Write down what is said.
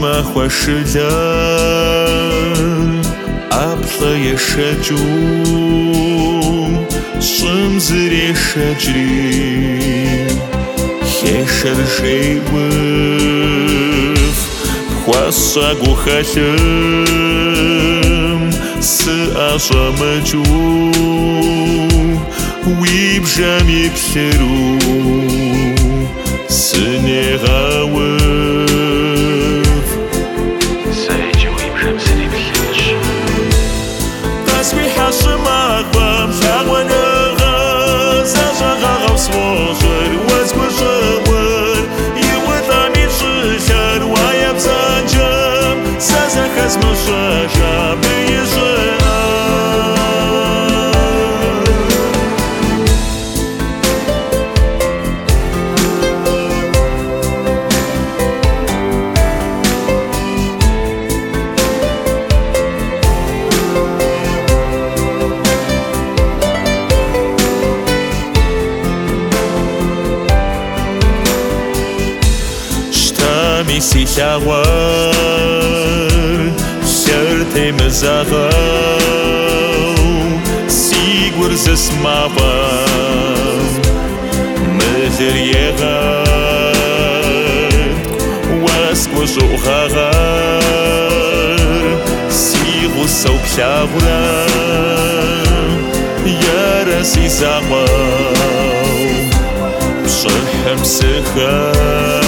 maxuaşılar Apla yeşecu Şımzır yeşecri Heşer jeyvıf Phuasa guhalım Sı aşamacı Uibjam yepşeru Sınegavıf Sadece uibjam seni bilir Tasbih haşımağım Şağvanığa Zaşağağım svoğır Vazgıжавır Yıvıdan içişer Vayab zancam Sazakaz mışaşam Büyüжам Sihawar Sertemezağım Sigur zesmavam Mıdır yeğat Vaskvajouğağar Sigu savpşavram Yarası zağam Pşırhım sıxam